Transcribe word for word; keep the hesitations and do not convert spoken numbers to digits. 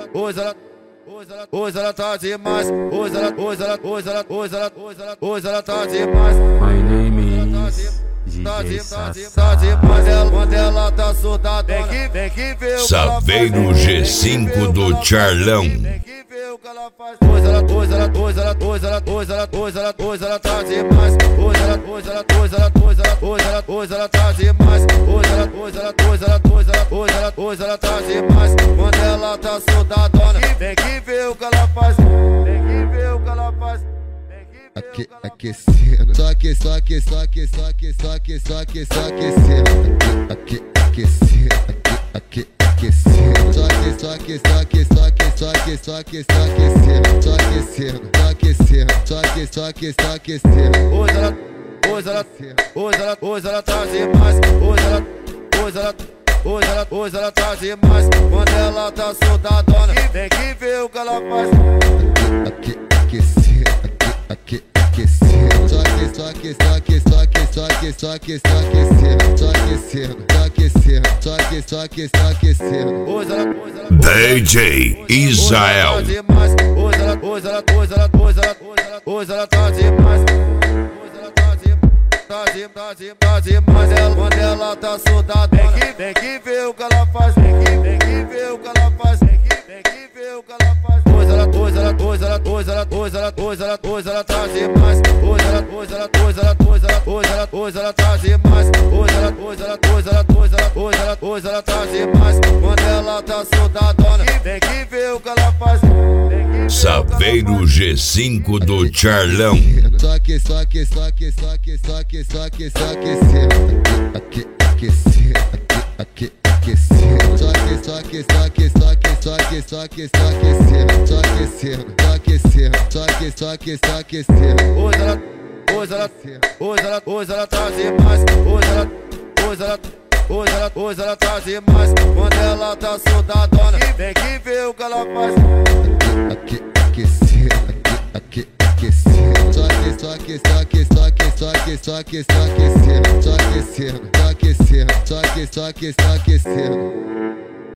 hoje ela, hoje ela, hoje ela tá demais. Hoje ela, hoje ela, hoje ela, hoje ela, hoje ela, hoje ela tá demais. My name is Tá D J demais, tá demais, Sassá. tá demais. Ela, quando ela tá solta, vem que, vem que vê o que ela faz. Saveiro G cinco do Charlão. Vem que vê o que ela faz. Hoje ela, hoje ela, hoje ela, hoje ela, hoje ela, hoje ela, hoje ela tá demais. Hoje ela, hoje ela, hoje ela, hoje ela, hoje ela, hoje ela tá demais. Hoje ela, hoje ela, hoje ela, hoje ela, hoje ela, hoje ela tá demais. Quando ela tá soldadona, vem que vê o que ela faz. Vem que vê o que ela faz. Aque, aquecendo, só que, só que, só que, só que, só que, só que, só aquecendo, aque, aquecendo, aque, aquecendo, só que, só que, só que, só que, só que, só que, só aquecendo, só aquecendo, só aquecendo, só que, só que, só aquecendo. Hoje ela, hoje ela, hoje ela, hoje ela tá demais. Hoje ela, hoje ela, hoje ela, hoje ela tá demais. Quando ela tá soldadona, vem que vê o que ela faz. Aque, aquecendo, aque, aquecendo, só que, só que, só que, só que, só que, só que, só aquecendo, só aquecendo, só aquecendo, só que, só que, só aquecendo. Hoje ela, hoje ela, D J Israel. hoje ela, hoje ela, hoje ela, hoje ela, hoje ela, hoje ela tá demais. Hoje ela tá demais, tá demais, tá demais, tá demais. Ela, quando ela tá soldada, vem que, vem que vê o que ela faz. Vem que, vem que vê o que ela faz. Vem que, vem que vê o que ela faz. Hoje ela, hoje ela, hoje ela, hoje ela, hoje ela, hoje ela, hoje ela tá demais. Hoje ela, hoje ela, hoje ela, hoje ela, hoje ela, hoje ela tá demais. Hoje ela, hoje ela, hoje ela, hoje ela, hoje ela, hoje ela tá demais. Quando ela tá soldadona, vem que vê o que ela faz. Saveiro G cinco do Charlão. Só que, só que, só que, só que, só que, só que, só aquecendo, aque, aquecendo, aque, aquecendo, só que, só que, só que, só que, só que, só que, só aquecendo, só aquecendo, só aquecendo, só que, só que, só aquecendo. Hoje ela, hoje ela, hoje ela, hoje ela tá demais. Hoje ela, hoje ela, hoje ela, hoje ela tá demais. Quando ela tá soldadona, vem que vê o que ela faz. Aque, aquecendo, aque, aquecendo, só que, só que, só que, só que, só que, só que, só aquecendo, só aquecendo, só aquecendo, só que, só que, só aquecendo.